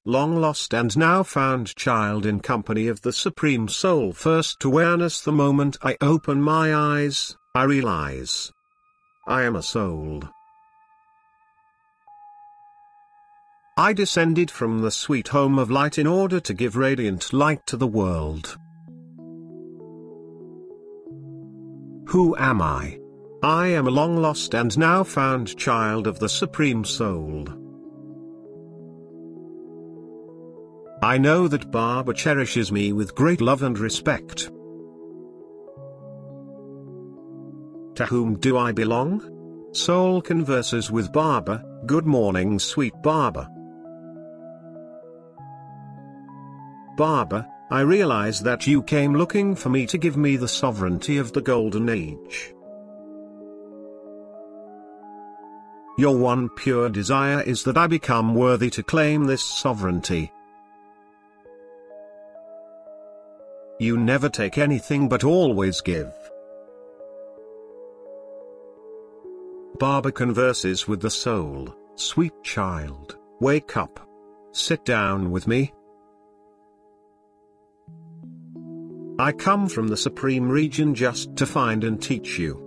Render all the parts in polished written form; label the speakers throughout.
Speaker 1: long lost and now found child in company of the Supreme Soul. First awareness: the moment I open my eyes, I realize I am a soul. I descended from the sweet home of light in order to give radiant light to the world. Who am I? I am a long lost and now found child of the Supreme Soul. I know that Baba cherishes me with great love and respect. To whom do I belong? Soul converses with Baba. Good morning, sweet Baba. Baba, I realize that you came looking for me to give me the sovereignty of the Golden Age. Your one pure desire is that I become worthy to claim this sovereignty. You never take anything but always give. Baba converses with the soul. Sweet child, wake up. Sit down with me. I come from the Supreme Region just to find and teach you.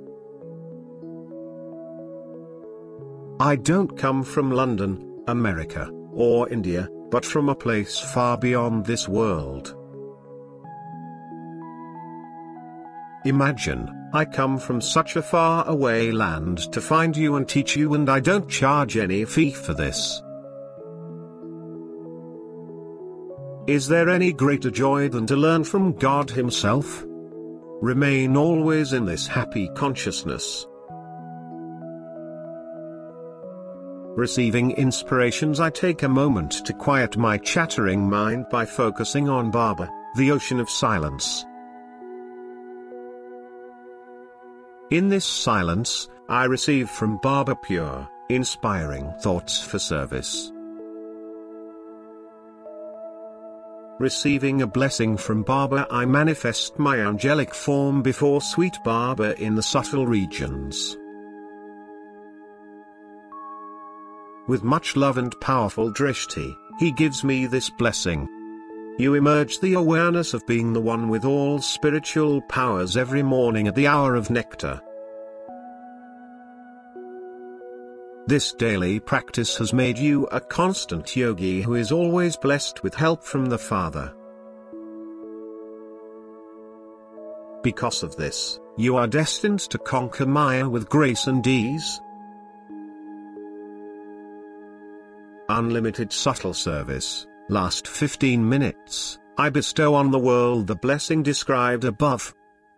Speaker 1: I don't come from London, America, or India, but from a place far beyond this world. Imagine, I come from such a far away land to find you and teach you, and I don't charge any fee for this. Is there any greater joy than to learn from God Himself? Remain always in this happy consciousness. Receiving inspirations, I take a moment to quiet my chattering mind by focusing on Baba, the ocean of silence. In this silence, I receive from Baba pure, inspiring thoughts for service. Receiving a blessing from Baba, I manifest my angelic form before sweet Baba in the subtle regions. With much love and powerful drishti, he gives me this blessing. You emerge the awareness of being the one with all spiritual powers every morning at the hour of nectar. This daily practice has made you a constant yogi who is always blessed with help from the Father. Because of this, you are destined to conquer Maya with grace and ease. Unlimited subtle service. Last 15 minutes, I bestow on the world the blessing described above.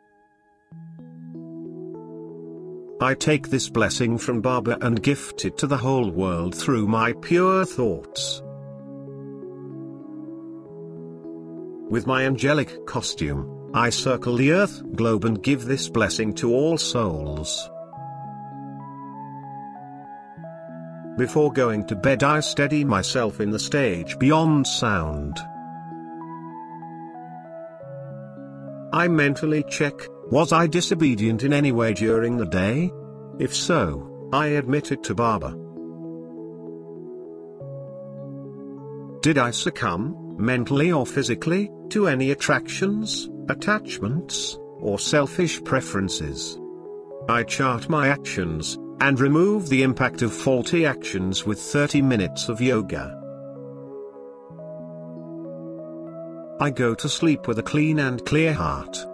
Speaker 1: I take this blessing from Baba and gift it to the whole world through my pure thoughts. With my angelic costume, I circle the earth globe and give this blessing to all souls. Before going to bed, I steady myself in the stage beyond sound. I mentally check, was I disobedient in any way during the day? If so, I admit it to Baba. Did I succumb, mentally or physically, to any attractions, attachments, or selfish preferences? I chart my actions, and remove the impact of faulty actions with 30 minutes of yoga. I go to sleep with a clean and clear heart.